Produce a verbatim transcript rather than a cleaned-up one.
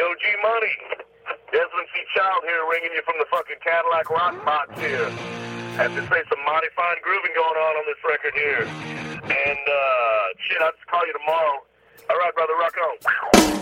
O G Money. Desmond C. Child here, ringing you from the fucking Cadillac Rock Box here. Have to say some mighty fine grooving going on on this record here. And, uh, shit, I'll just call you tomorrow. All right, brother, rock on.